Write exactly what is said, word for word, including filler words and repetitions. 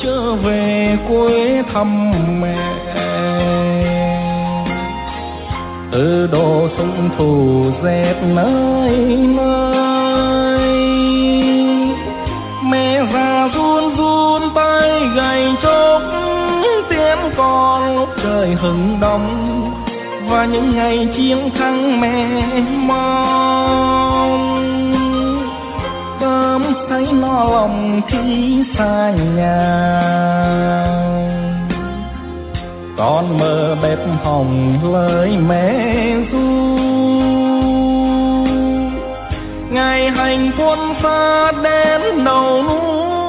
trở về quê thăm mẹ. Từ đồ sông thủ dẹp nơi nơi, mẹ già run run tay gầy chốc tiễn con lúc trời hừng đông, và những ngày chiến thắng mẹ mong. Cơm thấy no lòng khi xa nhà, con mơ bếp hồng lời mẹ ru. Ngày hành quân xa đến đầu núi,